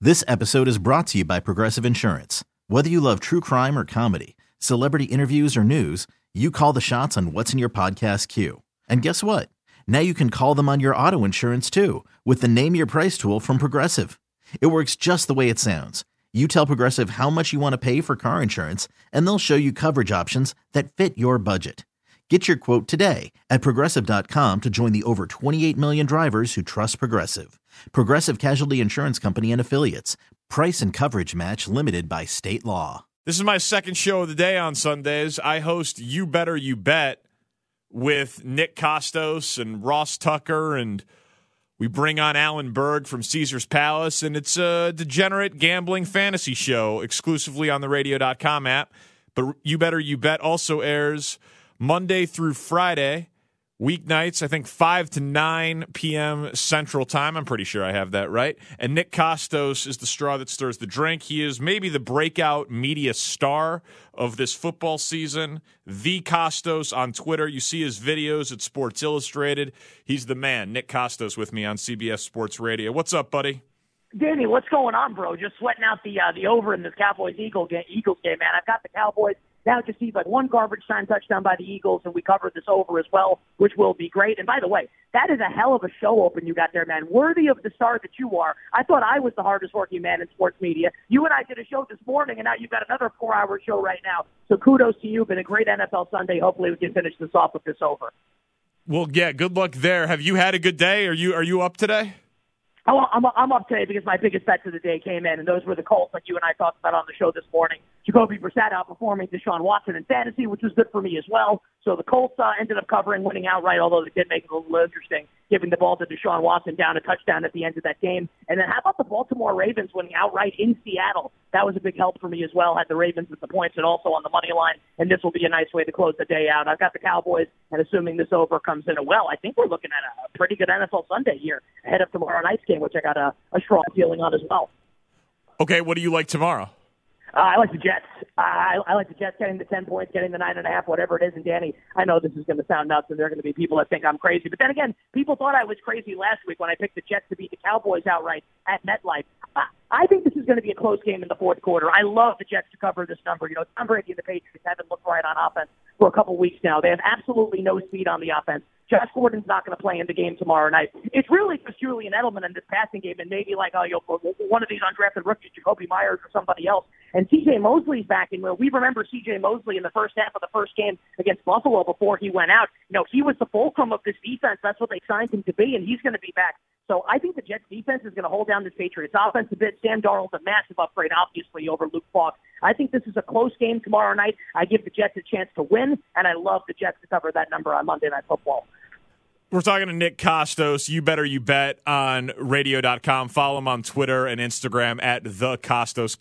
This episode is brought to you by Progressive Insurance. Whether you love true crime or comedy, celebrity interviews or news, you call the shots on what's in your podcast queue. And guess what? Now you can call them on your auto insurance too with the Name Your Price tool from Progressive. It works just the way it sounds. You tell Progressive how much you want to pay for car insurance, and they'll show you coverage options that fit your budget. Get your quote today at Progressive.com to join the over 28 million drivers who trust Progressive. Progressive Casualty Insurance Company and Affiliates. Price and coverage match limited by state law. This is my second show of the day on Sundays. I host You Better You Bet with Nick Kostos and Ross Tucker, and we bring on Alan Berg from Caesars Palace, and it's a degenerate gambling fantasy show exclusively on the radio.com app. But You Better You Bet also airs Monday through Friday, weeknights, I think 5 to 9 p.m. Central Time. I'm pretty sure I have that right. And Nick Kostos is the straw that stirs the drink. He is maybe the breakout media star of this football season. The Kostos on Twitter. You see his videos at Sports Illustrated. He's the man. Nick Kostos with me on CBS Sports Radio. What's up, buddy? Danny, what's going on, bro? Just sweating out the over in this Cowboys-Eagles game, man. I've got the Cowboys. Now it just seems like one garbage time touchdown by the Eagles, and we covered this over as well, which will be great. And by the way, that is a hell of a show open you got there, man. Worthy of the star that you are. I thought I was the hardest working man in sports media. You and I did a show this morning, and now you've got another 4-hour show right now. So kudos to you. Been a great NFL Sunday. Hopefully we can finish this off with this over. Well, yeah, good luck there. Have you had a good day? Are you up today? Oh, I'm up today because my biggest bets of the day came in, and those were the Colts, like you and I talked about on the show this morning. Jacoby Brissett outperforming Deshaun Watson in fantasy, which was good for me as well. So the Colts ended up covering, winning outright, although they did make it a little interesting, giving the ball to Deshaun Watson down a touchdown at the end of that game. And then how about the Baltimore Ravens winning outright in Seattle? That was a big help for me as well. Had the Ravens at the points and also on the money line, and this will be a nice way to close the day out. I've got the Cowboys, and assuming this over comes in well, I think we're looking at a pretty good NFL Sunday here ahead of tomorrow night's game, which I got a strong feeling on as well. Okay, what do you like tomorrow? I like the Jets. I like the Jets getting the 10 points, getting the 9.5, whatever it is. And, Danny, I know this is going to sound nuts, and there are going to be people that think I'm crazy. But then again, people thought I was crazy last week when I picked the Jets to beat the Cowboys outright at MetLife. I think this is going to be a close game in the fourth quarter. I love the Jets to cover this number. You know, Tom Brady and the Patriots haven't looked right on offense for a couple weeks now. They have absolutely no speed on the offense. Josh Gordon's not going to play in the game tomorrow night. It's really just Julian Edelman in this passing game, and maybe like one of these undrafted rookies, Jacoby Myers or somebody else. And C.J. Mosley's back in. We remember C.J. Mosley in the first half of the first game against Buffalo before he went out. You know, he was the fulcrum of this defense. That's what they signed him to be, and he's going to be back. So I think the Jets defense is going to hold down this Patriots offense a bit. Sam Darnold's a massive upgrade, obviously, over Luke Falk. I think this is a close game tomorrow night. I give the Jets a chance to win, and I love the Jets to cover that number on Monday Night Football. We're talking to Nick Kostos, You Better You Bet on radio.com. Follow him on Twitter and Instagram at the Kostos,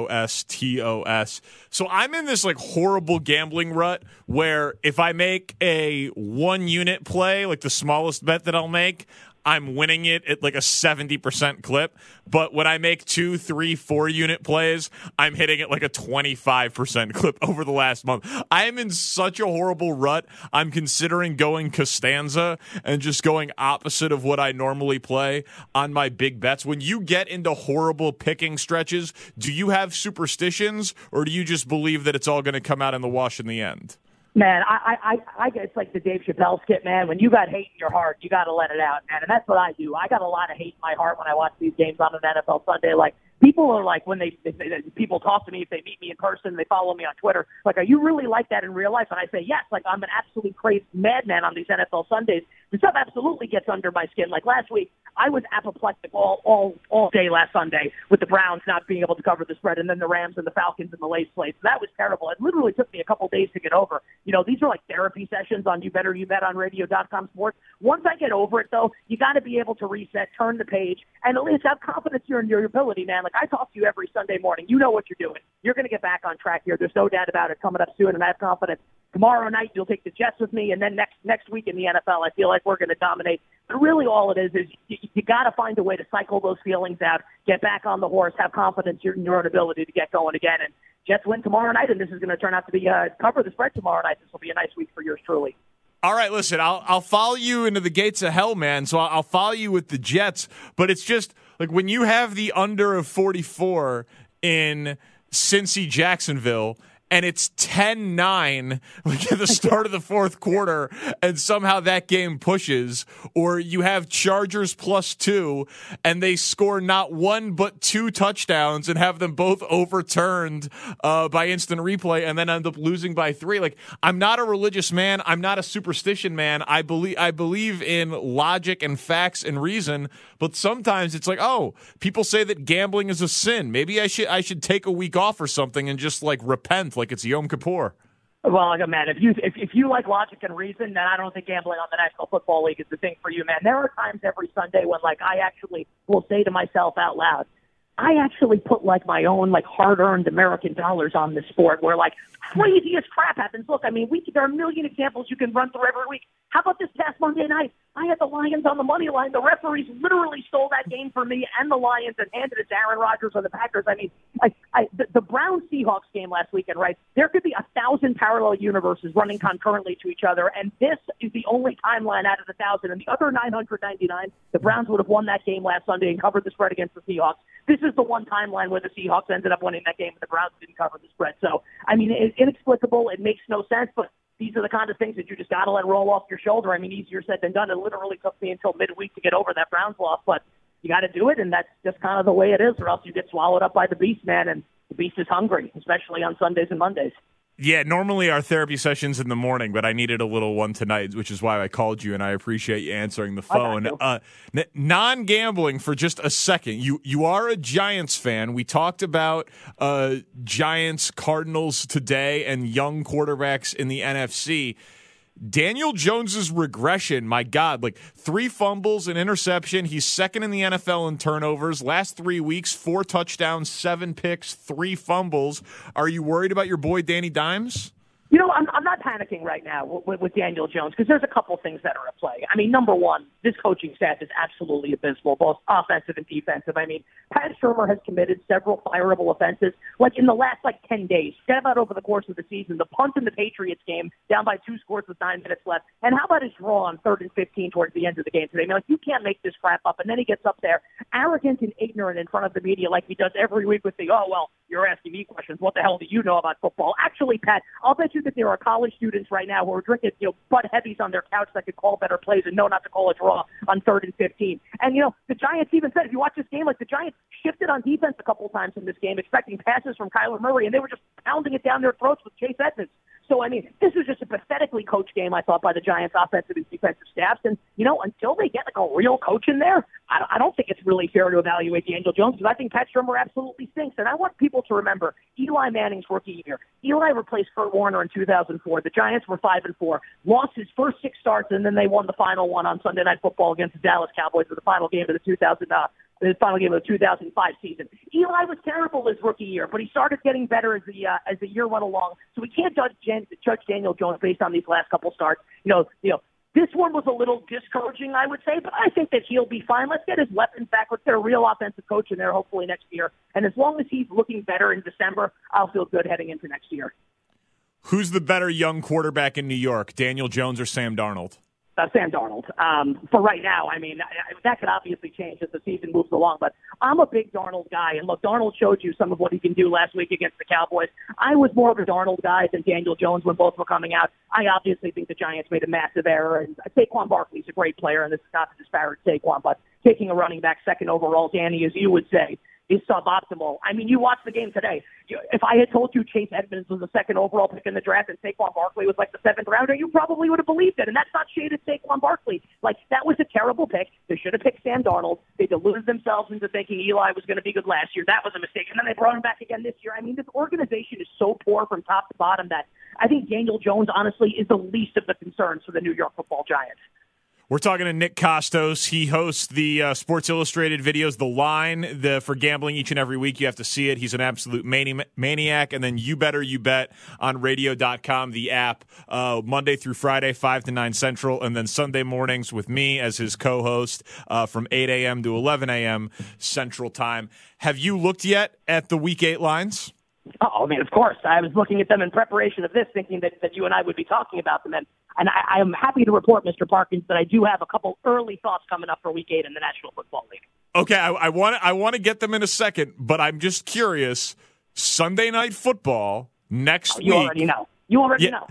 Kostos. So I'm in this like horrible gambling rut where if I make a 1 unit play, like the smallest bet that I'll make, I'm winning it at like a 70% clip. But when I make 2, 3, 4 unit plays, I'm hitting it like a 25% clip over the last month. I am in such a horrible rut. I'm considering going Costanza and just going opposite of what I normally play on my big bets. When you get into horrible picking stretches, do you have superstitions or do you just believe that it's all going to come out in the wash in the end? Man, I guess like the Dave Chappelle skit, man. When you got hate in your heart, you got to let it out, man. And that's what I do. I got a lot of hate in my heart when I watch these games on an NFL Sunday. Like, people are like, when people talk to me, if they meet me in person, they follow me on Twitter, like, are you really like that in real life? And I say, yes, like I'm an absolutely crazy madman on these NFL Sundays. The stuff absolutely gets under my skin. Like last week, I was apoplectic all day last Sunday with the Browns not being able to cover the spread, and then the Rams and the Falcons and the late slates. That was terrible. It literally took me a couple days to get over. You know, these are like therapy sessions on You Better You Bet on radio.com sports. Once I get over it, though, you got to be able to reset, turn the page, and at least have confidence in your ability, man. Like I talk to you every Sunday morning. You know what you're doing. You're going to get back on track here. There's no doubt about it coming up soon, and I have confidence. Tomorrow night, you'll take the Jets with me, and then next week in the NFL, I feel like we're going to dominate. But really all it is you got to find a way to cycle those feelings out, get back on the horse, have confidence in your own ability to get going again. And Jets win tomorrow night, and this is going to turn out to be cover the spread tomorrow night. This will be a nice week for yours truly. All right, listen, I'll follow you into the gates of hell, man. So I'll follow you with the Jets, but it's just Like when you have the under of 44 in Cincy Jacksonville, and it's 10-9 like at the start of the fourth quarter, and somehow that game pushes, or you have Chargers +2, and they score not one but 2 touchdowns and have them both overturned by instant replay, and then end up losing by 3. Like, I'm not a religious man. I'm not a superstition man. I believe in logic and facts and reason, but sometimes it's like, oh, people say that gambling is a sin. Maybe I should take a week off or something and just like repent. Like it's Yom Kippur. Well, like, man, if you like logic and reason, then I don't think gambling on the National Football League is the thing for you, man. There are times every Sunday when, like, I actually will say to myself out loud, I actually put, like, my own, like, hard-earned American dollars on this sport where, like, craziest crap happens. Look, I mean, there are a million examples you can run through every week. How about this past Monday night? I had the Lions on the money line. The referees literally stole that game for me and the Lions and handed it to Aaron Rodgers or the Packers. I mean, the Browns-Seahawks game last weekend, right? There could be 1,000 parallel universes running concurrently to each other, and this is the only timeline out of the 1,000. And the other 999, the Browns would have won that game last Sunday and covered the spread against the Seahawks. This is the one timeline where the Seahawks ended up winning that game and the Browns didn't cover the spread. So, I mean, it's inexplicable. It makes no sense, but these are the kind of things that you just got to let roll off your shoulder. I mean, easier said than done. It literally took me until midweek to get over that Browns loss, but you got to do it, and that's just kind of the way it is, or else you get swallowed up by the beast, man, and the beast is hungry, especially on Sundays and Mondays. Yeah, normally our therapy session's in the morning, but I needed a little one tonight, which is why I called you, and I appreciate you answering the phone. Non-gambling for just a second. You are a Giants fan. We talked about Giants, Cardinals today, and young quarterbacks in the NFC. Daniel Jones's regression, my God, like 3 fumbles, an interception. He's second in the NFL in turnovers. Last 3 weeks, 4 touchdowns, 7 picks, 3 fumbles. Are you worried about your boy Danny Dimes? You know, I'm not panicking right now with Daniel Jones because there's a couple things that are at play. I mean, number one, this coaching staff is absolutely abysmal, both offensive and defensive. I mean, Pat Shurmur has committed several fireable offenses, like in the last, 10 days. Forget about over the course of the season. The punt in the Patriots game, down by 2 scores with 9 minutes left. And how about his draw on 3rd and 15 towards the end of the game today? I mean, you can't make this crap up. And then he gets up there, arrogant and ignorant in front of the media like he does every week with the, oh, well, you're asking me questions. What the hell do you know about football? Actually, Pat, I'll bet you that there are college students right now who are drinking, Bud Heavies on their couch that could call better plays and know not to call a draw on 3rd and 15. And, the Giants even said, if you watch this game, the Giants shifted on defense a couple of times in this game, expecting passes from Kyler Murray, and they were just pounding it down their throats with Chase Edmonds. So, I mean, this was just a pathetically coached game, I thought, by the Giants' offensive and defensive staffs. And, until they get, a real coach in there, I don't think it's really fair to evaluate Daniel Jones because I think Pat Shurmur absolutely stinks. And I want people to remember Eli Manning's rookie year. Eli replaced Kurt Warner in 2004. The Giants were 5-4, lost his first 6 starts, and then they won the final one on Sunday Night Football against the Dallas Cowboys for the final game of the 2005 season. Eli was terrible his rookie year, but he started getting better as the year went along. So we can't judge Daniel Jones based on these last couple starts. This one was a little discouraging, I would say, but I think that he'll be fine. Let's get his weapons back. Let's get a real offensive coach in there hopefully next year. And as long as he's looking better in December, I'll feel good heading into next year. Who's the better young quarterback in New York, Daniel Jones or Sam Darnold? Sam Darnold. For right now, I mean, that could obviously change as the season moves along, but I'm a big Darnold guy. And look, Darnold showed you some of what he can do last week against the Cowboys. I was more of a Darnold guy than Daniel Jones when both were coming out. I obviously think the Giants made a massive error, and Saquon Barkley's a great player, and this is not to disparage Saquon, but taking a running back second overall, Danny, as you would say, is suboptimal. I mean, you watched the game today. If I had told you Chase Edmonds was the second overall pick in the draft and Saquon Barkley was like the 7th rounder, you probably would have believed it. And that's not shaded Saquon Barkley. That was a terrible pick. They should have picked Sam Darnold. They deluded themselves into thinking Eli was going to be good last year. That was a mistake. And then they brought him back again this year. I mean, this organization is so poor from top to bottom that I think Daniel Jones, honestly, is the least of the concerns for the New York Football Giants. We're talking to Nick Kostos. He hosts the Sports Illustrated videos, The Line, for gambling each and every week. You have to see it. He's an absolute maniac. And then You Better You Bet on radio.com, the app, Monday through Friday, 5 to 9 Central, and then Sunday mornings with me as his co-host from 8 a.m. to 11 a.m. Central Time. Have you looked yet at the Week 8 lines? Oh, I mean, of course. I was looking at them in preparation of this, thinking that you and I would be talking about them. And I am happy to report, Mr. Parkins, that I do have a couple early thoughts coming up for Week 8 in the National Football League. Okay, I want to get them in a second, but I'm just curious. Sunday Night Football next week. You already know. You already know.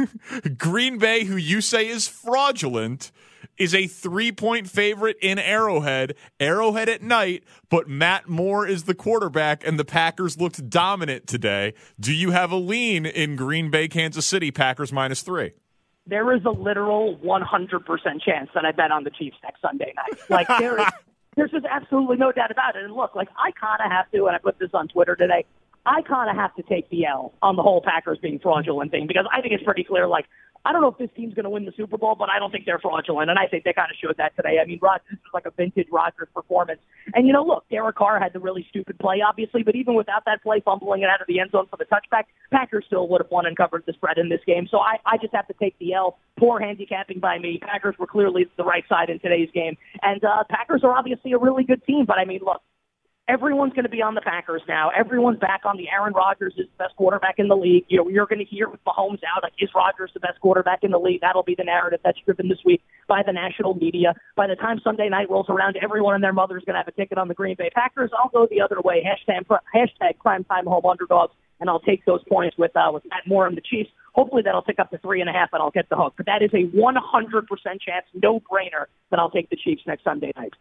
Green Bay, who you say is fraudulent, is a 3-point favorite in Arrowhead. Arrowhead at night, but Matt Moore is the quarterback, and the Packers looked dominant today. Do you have a lean in Green Bay, Kansas City, Packers -3? There is a literal 100% chance that I bet on the Chiefs next Sunday night. Like, there's just absolutely no doubt about it. And look, like, I kind of have to, and I put this on Twitter today, I kind of have to take the L on the whole Packers being fraudulent thing, because I think it's pretty clear, like, I don't know if this team's going to win the Super Bowl, but I don't think they're fraudulent, and I think they kind of showed that today. I mean, this was like a vintage Rodgers performance. And, look, Derek Carr had the really stupid play, obviously, but even without that play, fumbling it out of the end zone for the touchback, Packers still would have won and covered the spread in this game. So I just have to take the L. Poor handicapping by me. Packers were clearly the right side in today's game. And Packers are obviously a really good team, but, I mean, look, everyone's going to be on the Packers now. Everyone's back on the Aaron Rodgers is the best quarterback in the league. You're going to hear with Mahomes out, like, is Rodgers the best quarterback in the league? That'll be the narrative that's driven this week by the national media. By the time Sunday night rolls around, everyone and their mother is going to have a ticket on the Green Bay Packers. I'll go the other way. Hashtag primetime home underdogs, and I'll take those points with Matt Moore and the Chiefs. Hopefully that'll pick up to 3.5, and I'll get the hook. But that is a 100% chance, no-brainer, that I'll take the Chiefs next Sunday night.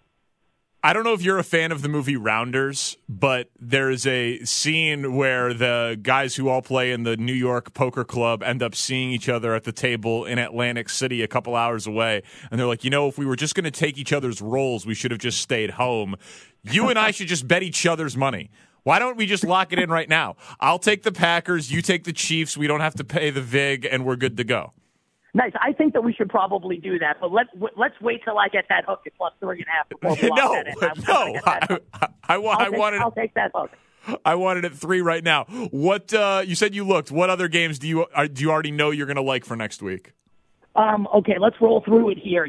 I don't know if you're a fan of the movie Rounders, but there's a scene where the guys who all play in the New York Poker Club end up seeing each other at the table in Atlantic City a couple hours away. And they're like, if we were just going to take each other's roles, we should have just stayed home. You and I should just bet each other's money. Why don't we just lock it in right now? I'll take the Packers, you take the Chiefs. We don't have to pay the VIG, and we're good to go. Nice. I think that we should probably do that, but let's wait till I get that hook at +3.5 before we lock that in. I'll take that hook. I wanted it 3 right now. What you said you looked? What other games do you already know you're going to like for next week? Okay, let's roll through it here.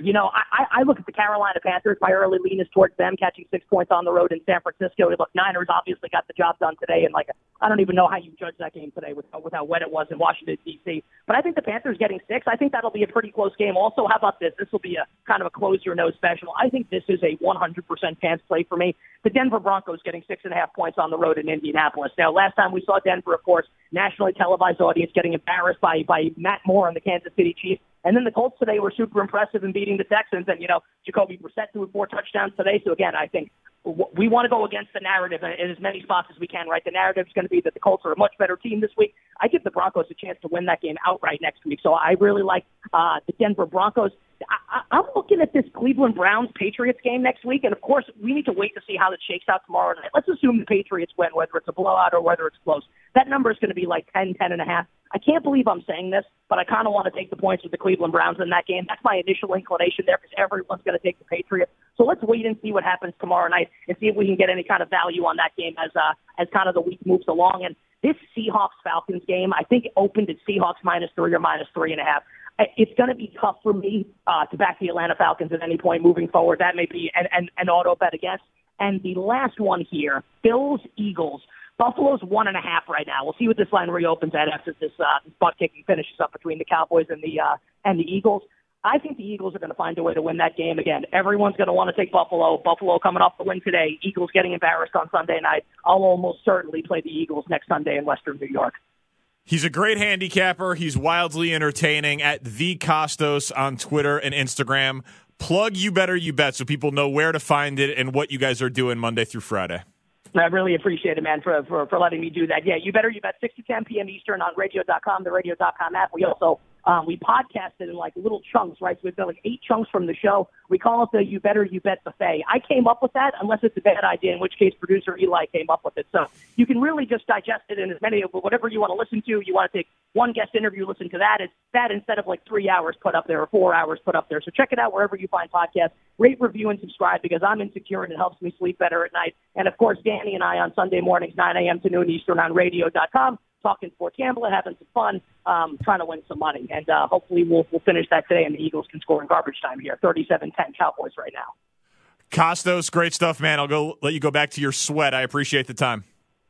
I look at the Carolina Panthers. My early lean is towards them catching 6 points on the road in San Francisco. Look, Niners obviously got the job done today, and I don't even know how you judge that game today with how wet it was in Washington, D.C. But I think the Panthers getting 6, I think that'll be a pretty close game. Also, how about this? This will be a kind of a close-your-nose special. I think this is a 100% chance play for me. The Denver Broncos getting 6.5 points on the road in Indianapolis. Now, last time we saw Denver, of course, nationally televised audience getting embarrassed by Matt Moore and the Kansas City Chiefs. And then the Colts today were super impressive in beating the Texans. And, Jacoby Brissett threw 4 touchdowns today. So, again, I think we want to go against the narrative in as many spots as we can, right? The narrative is going to be that the Colts are a much better team this week. I give the Broncos a chance to win that game outright next week. So I really like the Denver Broncos. I'm looking at this Cleveland Browns-Patriots game next week, and, of course, we need to wait to see how it shakes out tomorrow night. Let's assume the Patriots win, whether it's a blowout or whether it's close. That number is going to be like 10, 10.5. I can't believe I'm saying this, but I kind of want to take the points with the Cleveland Browns in that game. That's my initial inclination there because everyone's going to take the Patriots. So let's wait and see what happens tomorrow night and see if we can get any kind of value on that game as kind of the week moves along. And this Seahawks-Falcons game, I think it opened at Seahawks -3 or -3.5. It's going to be tough for me to back the Atlanta Falcons at any point moving forward. That may be an auto bet against. And the last one here, Bills-Eagles. Buffalo's 1.5 right now. We'll see what this line reopens at after this butt kicking finishes up between the Cowboys and the Eagles. I think the Eagles are going to find a way to win that game again. Everyone's going to want to take Buffalo. Buffalo coming off the win today. Eagles getting embarrassed on Sunday night. I'll almost certainly play the Eagles next Sunday in Western New York. He's a great handicapper. He's wildly entertaining at The Costos on Twitter and Instagram. Plug You Better You Bet so people know where to find it and what you guys are doing Monday through Friday. I really appreciate it, man, for letting me do that. Yeah, You Better You Bet, 6 to 10 p.m. Eastern on radio.com, the radio.com app. We also we podcast it in like little chunks, right? So we've got like 8 chunks from the show. We call it the You Better You Bet buffet. I came up with that, unless it's a bad idea, in which case producer Eli came up with it. So you can really just digest it in as many of whatever you want to listen to. You want to take one guest interview, listen to that. It's that instead of like 3 hours put up there or 4 hours put up there. So check it out wherever you find podcasts. Rate, review, and subscribe because I'm insecure and it helps me sleep better at night. And, of course, Danny and I on Sunday mornings, 9 a.m. to noon Eastern on radio.com. Talking sports gambling, having some fun, trying to win some money. And hopefully we'll finish that today and the Eagles can score in garbage time here. 37-10 Cowboys right now. Costos, great stuff, man. I'll let you go back to your sweat. I appreciate the time.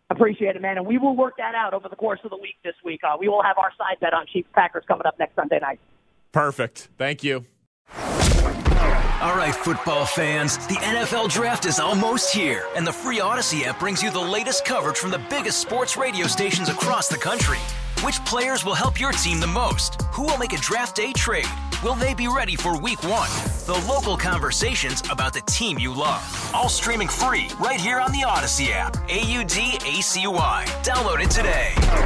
Appreciate it, man. And we will work that out over the course of the week this week. We will have our side bet on Chiefs Packers coming up next Sunday night. Perfect. Thank you. All right, football fans, the NFL Draft is almost here, and the free Odyssey app brings you the latest coverage from the biggest sports radio stations across the country. Which players will help your team the most? Who will make a draft day trade? Will they be ready for week 1? The local conversations about the team you love. All streaming free right here on the Odyssey app. AUDACY. Download it today.